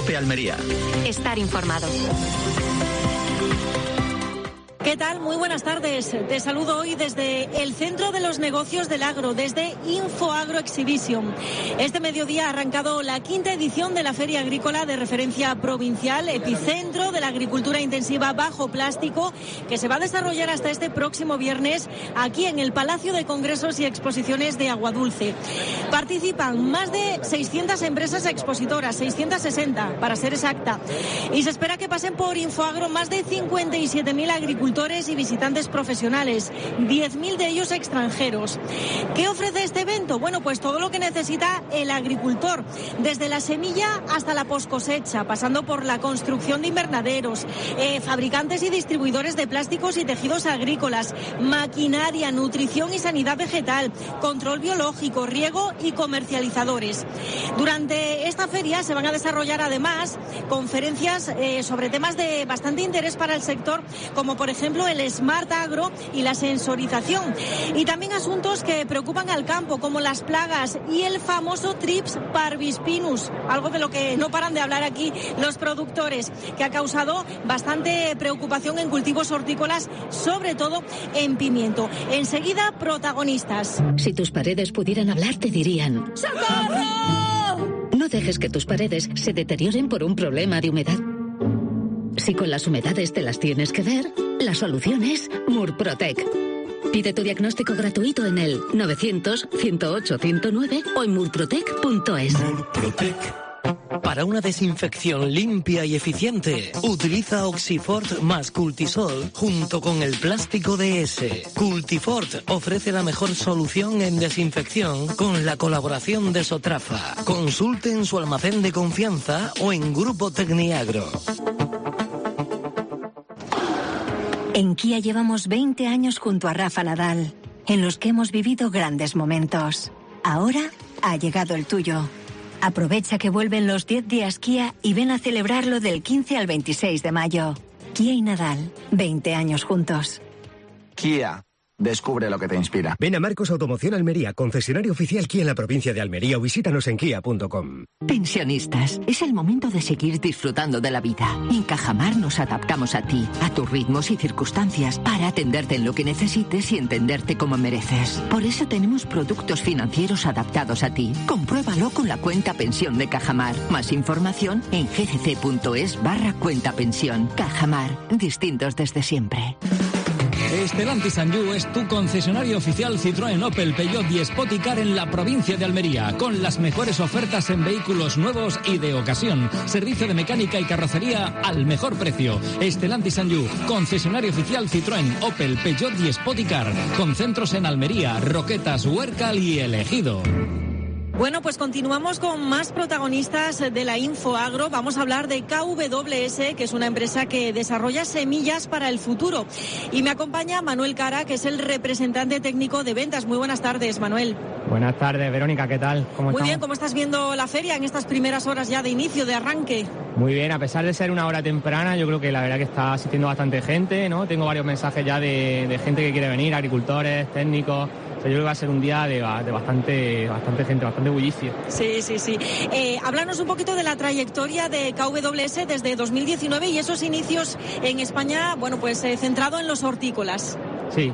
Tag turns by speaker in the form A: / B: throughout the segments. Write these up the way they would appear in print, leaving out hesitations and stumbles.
A: Cope Almería.
B: Estar informado.
C: ¿Qué tal? Muy buenas tardes. Te saludo hoy desde el Centro de los Negocios del Agro, desde InfoAgro Exhibition. Este mediodía ha arrancado la 5ª edición de la Feria Agrícola de referencia provincial, epicentro de la agricultura intensiva bajo plástico, que se va a desarrollar hasta este próximo viernes aquí en el Palacio de Congresos y Exposiciones de Aguadulce. Participan más de 600 empresas expositoras, 660 para ser exacta, y se espera que pasen por InfoAgro más de 57.000 agricultores y visitantes profesionales, 10.000 de ellos extranjeros. ¿Qué ofrece este evento? Bueno, pues todo lo que necesita el agricultor, desde la semilla hasta la poscosecha, pasando por la construcción de invernaderos, fabricantes y distribuidores de plásticos y tejidos agrícolas, maquinaria, nutrición y sanidad vegetal, control biológico, riego y comercializadores. Durante esta feria se van a desarrollar además conferencias sobre temas de bastante interés para el sector, como por ejemplo el Smart Agro y la sensorización, y también asuntos que preocupan al campo, como las plagas y el famoso Trips parvispinus, algo de lo que no paran de hablar aquí los productores, que ha causado bastante preocupación en cultivos hortícolas, sobre todo en pimiento. Enseguida, protagonistas.
D: Si tus paredes pudieran hablar, te dirían: ¡socorro! No dejes que tus paredes se deterioren por un problema de humedad. Si con las humedades te las tienes que ver, la solución es Murprotec. Pide tu diagnóstico gratuito en el 900-108-109 o en murprotec.es.
E: Murprotec. Para una desinfección limpia y eficiente, utiliza Oxifort más Cultisol junto con el plástico DS. Cultifort ofrece la mejor solución en desinfección con la colaboración de Sotrafa. Consulte en su almacén de confianza o en Grupo Tecniagro.
F: En Kia llevamos 20 años junto a Rafa Nadal, en los que hemos vivido grandes momentos. Ahora ha llegado el tuyo. Aprovecha que vuelven los 10 días Kia y ven a celebrarlo del 15 al 26 de mayo. Kia y Nadal, 20 años juntos.
G: Kia. Descubre lo que te inspira.
H: Ven a Marcos Automoción Almería, concesionario oficial Kia en la provincia de Almería, o visítanos en kia.com.
I: Pensionistas, es el momento de seguir disfrutando de la vida. En Cajamar nos adaptamos a ti, a tus ritmos y circunstancias, para atenderte en lo que necesites y entenderte como mereces. Por eso tenemos productos financieros adaptados a ti. Compruébalo con la cuenta pensión de Cajamar. Más información en gcc.es/cuentapensión. Cajamar, distintos desde siempre.
J: Stellantis Sanyu es tu concesionario oficial Citroën, Opel, Peugeot y Spoticar en la provincia de Almería, con las mejores ofertas en vehículos nuevos y de ocasión. Servicio de mecánica y carrocería al mejor precio. Stellantis Sanyu, concesionario oficial Citroën, Opel, Peugeot y Spoticar, con centros en Almería, Roquetas, Huércal y El Ejido.
C: Bueno, pues continuamos con más protagonistas de la InfoAgro. Vamos a hablar de KWS, que es una empresa que desarrolla semillas para el futuro. Y me acompaña Manuel Cara, que es el representante técnico de ventas. Muy buenas tardes, Manuel.
K: Buenas tardes, Verónica, ¿qué tal? ¿Cómo estamos?
C: Muy bien, ¿cómo estás viendo la feria en estas primeras horas ya de inicio, de arranque?
K: Muy bien, a pesar de ser una hora temprana, yo creo que la verdad que está asistiendo bastante gente, ¿no? Tengo varios mensajes ya de gente que quiere venir, agricultores, técnicos. O sea, yo creo que va a ser un día de bastante gente, bastante bullicio.
C: Sí. Háblanos un poquito de la trayectoria de KWS desde 2019 y esos inicios en España, bueno, pues centrado en los hortícolas.
K: Sí.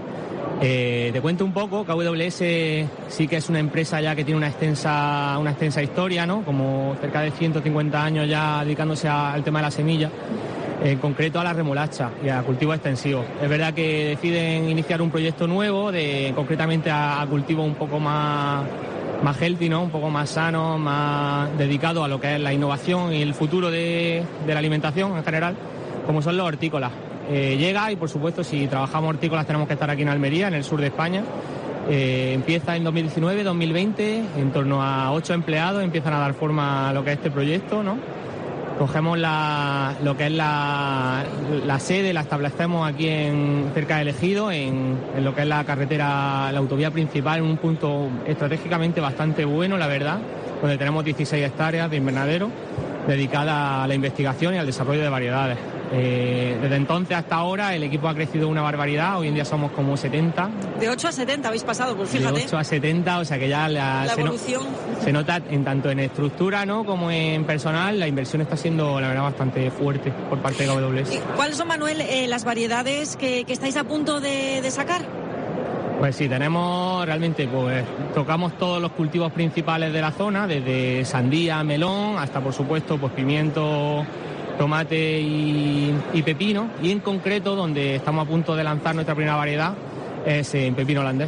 K: Te cuento un poco. KWS sí que es una empresa ya que tiene una extensa historia, ¿no? Como cerca de 150 años ya dedicándose al tema de la semilla, en concreto a la remolacha y a cultivos extensivos. Es verdad que deciden iniciar un proyecto nuevo, concretamente a cultivos un poco más healthy, ¿no? Un poco más sano, más dedicado a lo que es la innovación y el futuro de la alimentación en general, como son los hortícolas. Llega y, por supuesto, si trabajamos hortícolas tenemos que estar aquí en Almería, en el sur de España. Empieza en 2019-2020, en torno a 8 empleados empiezan a dar forma a lo que es este proyecto, ¿no? Cogemos lo que es la sede, la establecemos aquí cerca del Ejido, en lo que es la carretera, la autovía principal, en un punto estratégicamente bastante bueno, la verdad, donde tenemos 16 hectáreas de invernadero. dedicada a la investigación y al desarrollo de variedades. Desde entonces hasta ahora el equipo ha crecido una barbaridad, hoy en día somos como 70.
C: De 8 a 70 habéis pasado, pues fíjate.
K: De 8 a 70, o sea que ya la
C: evolución.
K: Se nota tanto en estructura, ¿no?, como en personal, la inversión está siendo, la verdad, bastante fuerte por parte de KWS.
C: ¿Cuáles son, Manuel, las variedades que estáis a punto de sacar?
K: Pues sí, tenemos realmente, pues tocamos todos los cultivos principales de la zona, desde sandía, melón, hasta por supuesto pues pimiento, tomate y pepino, y en concreto donde estamos a punto de lanzar nuestra primera variedad es en pepino holandés.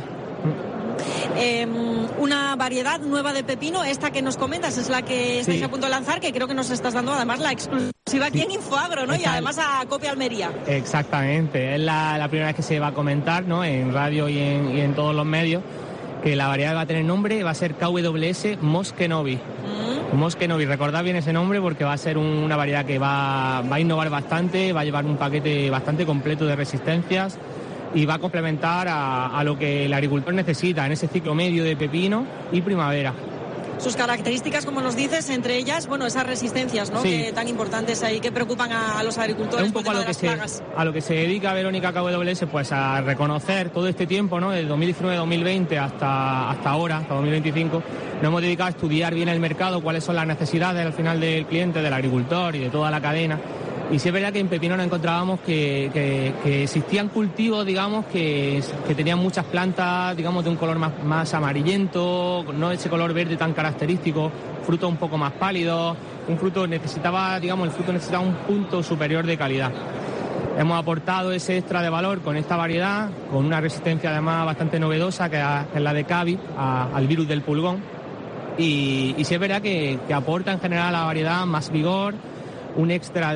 C: Una variedad nueva de pepino, esta que nos comentas es la que estáis a punto de lanzar, que creo que nos estás dando además la exclusiva aquí en Infoagro, ¿no? Y además a Copia Almería.
K: Exactamente, es la primera vez que se va a comentar, ¿no?, en radio y en todos los medios, que la variedad va a tener nombre, va a ser KWS Mosque Novi. Mosque Novi, recordad bien ese nombre porque va a ser una variedad que va a innovar bastante, va a llevar un paquete bastante completo de resistencias y va a complementar a lo que el agricultor necesita en ese ciclo medio de pepino y primavera.
C: Sus características, como nos dices, entre ellas, bueno, esas resistencias, ¿no?, que tan importantes ahí, que preocupan a los agricultores.
K: Es un poco a lo que se dedica Verónica KWS, pues a reconocer todo este tiempo, ¿no?, desde 2019-2020 hasta ahora, hasta 2025, nos hemos dedicado a estudiar bien el mercado, cuáles son las necesidades al final del cliente, del agricultor y de toda la cadena. Y sí es verdad que en pepino nos encontrábamos que existían cultivos, digamos, que tenían muchas plantas, digamos, de un color más amarillento, no ese color verde tan característico, frutos un poco más pálidos. El fruto necesitaba un punto superior de calidad. Hemos aportado ese extra de valor con esta variedad, con una resistencia además bastante novedosa, que es la de Cavi, al virus del pulgón. Y sí es verdad que aporta en general a la variedad más vigor, un extra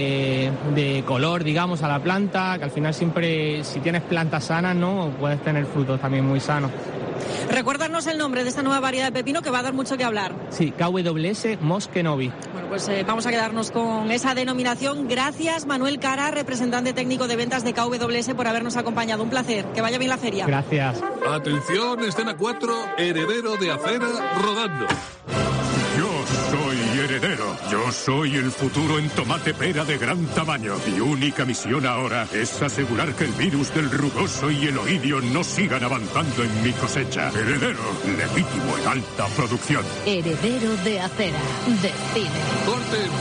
K: de color, digamos, a la planta, que al final siempre, si tienes plantas sanas, ¿no?, puedes tener frutos también muy sanos.
C: Recuérdanos el nombre de esta nueva variedad de pepino que va a dar mucho que hablar.
K: Sí, KWS Mosque Novi.
C: Bueno, pues vamos a quedarnos con esa denominación. Gracias, Manuel Cara, representante técnico de ventas de KWS, por habernos acompañado. Un placer. Que vaya bien la feria.
K: Gracias.
A: Atención, escena 4, heredero de acera rodando.
B: Yo soy heredero. Yo soy el futuro en tomate pera de gran tamaño. Mi única misión ahora es asegurar que el virus del rugoso y el oidio no sigan avanzando en mi cosecha. Heredero, legítimo en alta producción.
D: Heredero de acera, de cine.
A: ¡Corten!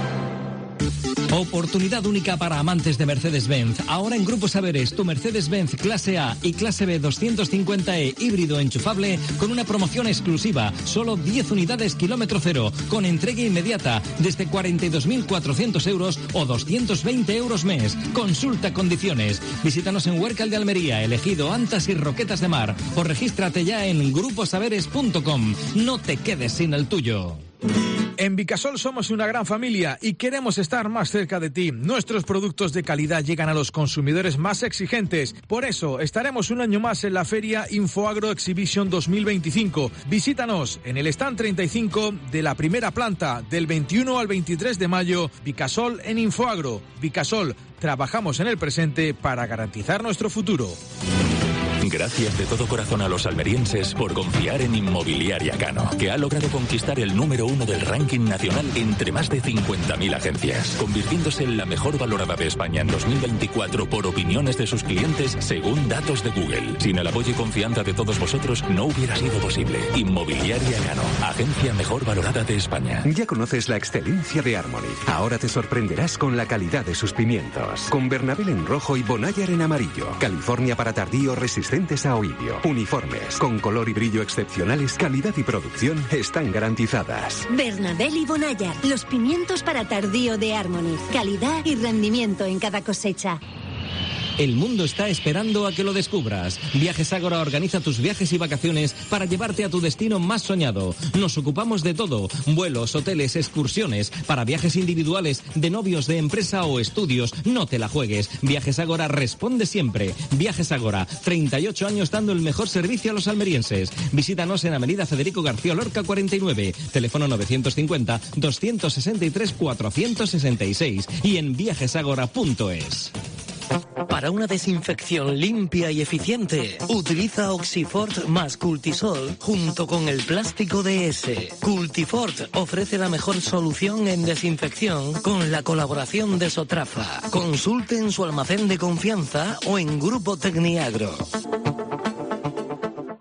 J: Oportunidad única para amantes de Mercedes-Benz. Ahora en Grupo Saberes, tu Mercedes-Benz Clase A y Clase B 250e híbrido enchufable con una promoción exclusiva. Solo 10 unidades kilómetro cero, con entrega inmediata desde 42.400 euros o 220 euros mes. Consulta condiciones. Visítanos en Huércal de Almería, Elegido, Antas y Roquetas de Mar. O regístrate ya en gruposaberes.com. No te quedes sin el tuyo.
L: En Vicasol somos una gran familia y queremos estar más cerca de ti. Nuestros productos de calidad llegan a los consumidores más exigentes. Por eso estaremos un año más en la feria Infoagro Exhibition 2025. Visítanos en el stand 35 de la primera planta del 21 al 23 de mayo. Vicasol en Infoagro. Vicasol, trabajamos en el presente para garantizar nuestro futuro.
M: Gracias de todo corazón a los almerienses por confiar en Inmobiliaria Cano, que ha logrado conquistar el número 1 del ranking nacional entre más de 50.000 agencias, convirtiéndose en la mejor valorada de España en 2024 por opiniones de sus clientes según datos de Google. Sin el apoyo y confianza de todos vosotros no hubiera sido posible. Inmobiliaria Cano, agencia mejor valorada de España.
N: Ya conoces la excelencia de Harmony. Ahora te sorprenderás con la calidad de sus pimientos. Con Bernabel en rojo y Bonayar en amarillo. California para tardío resistentes a oidio. Uniformes con color y brillo excepcionales, calidad y producción están garantizadas.
O: Bernabel y Bonayar, los pimientos para tardío de Harmony. Calidad y rendimiento en cada cosecha.
J: El mundo está esperando a que lo descubras. Viajes Ágora organiza tus viajes y vacaciones para llevarte a tu destino más soñado. Nos ocupamos de todo: vuelos, hoteles, excursiones, para viajes individuales, de novios, de empresa o estudios. No te la juegues. Viajes Ágora responde siempre. Viajes Ágora, 38 años dando el mejor servicio a los almerienses. Visítanos en Avenida Federico García Lorca 49, teléfono 950 263 466 y en viajesagora.es.
E: Para una desinfección limpia y eficiente, utiliza Oxifort más Cultisol junto con el plástico DS. Cultifort ofrece la mejor solución en desinfección con la colaboración de Sotrafa. Consulte en su almacén de confianza o en Grupo Tecniagro.